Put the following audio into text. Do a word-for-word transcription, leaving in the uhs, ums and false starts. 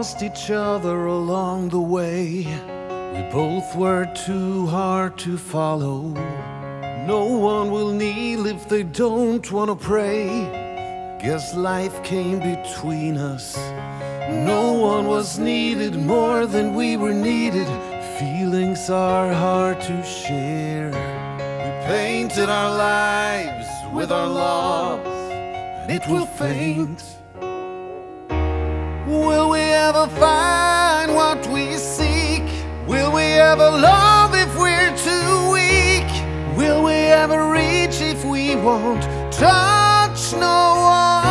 lost each other along the way. We both were too hard to follow. No one will kneel if they don't want to pray. Guess life came between us. No one was needed more than we were needed. Feelings are hard to share. We painted our lives with our loves, and it will fade. Will we ever find what we seek? Will we ever love if we're too weak? Will we ever reach if we won't touch no one?